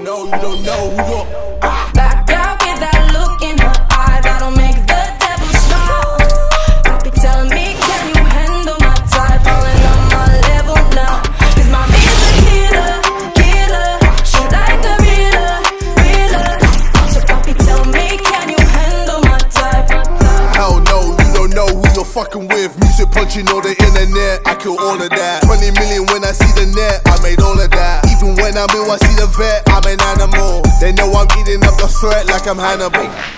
know, you don't know who you're. That girl with that look in her eye, that'll make the devil smile. Papi telling me, can you handle my type? Falling on my level now. Cause mommy's a killer, killer. She like a realer. So papi tell me, can you handle my type? Hell no, you don't know who you're fucking with. Music punching all the internet, I kill all of that. 20 million when I see the net, I made all of that. Even when I'm ill, I see the vet, I'm an animal. They know I'm eating up the threat like I'm Hannibal.